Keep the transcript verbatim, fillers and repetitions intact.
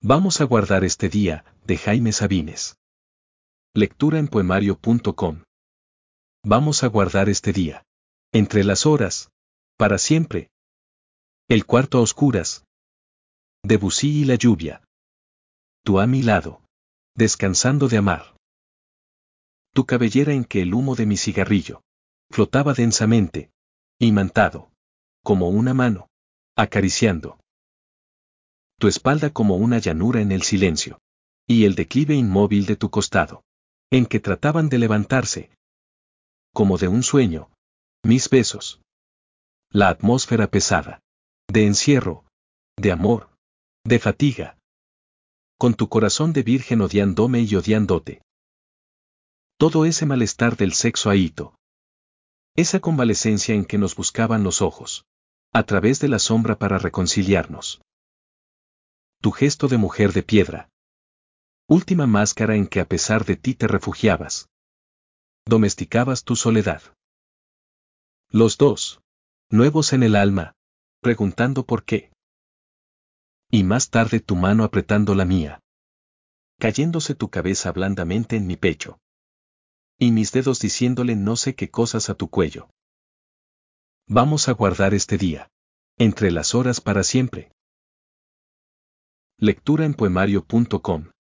Vamos a guardar este día, de Jaime Sabines. Lectura en poemario punto com. Vamos a guardar este día. Entre las horas. Para siempre. El cuarto a oscuras. Debussy y la lluvia. Tú a mi lado. Descansando de amar. Tu cabellera en que el humo de mi cigarrillo flotaba densamente, imantado, como una mano, acariciando. Tu espalda como una llanura en el silencio, y el declive inmóvil de tu costado, en que trataban de levantarse, como de un sueño, mis besos. La atmósfera pesada, de encierro, de amor, de fatiga. Con tu corazón de virgen odiándome y odiándote. Todo ese malestar del sexo ahito. Esa convalecencia en que nos buscaban los ojos, a través de la sombra para reconciliarnos. Tu gesto de mujer de piedra. Última máscara en que a pesar de ti te refugiabas. Domesticabas tu soledad. Los dos, nuevos en el alma, preguntando por qué. Y más tarde tu mano apretando la mía. Cayéndose tu cabeza blandamente en mi pecho. Y mis dedos diciéndole no sé qué cosas a tu cuello. Vamos a guardar este día. Entre las horas para siempre. Lectura en poemario punto com.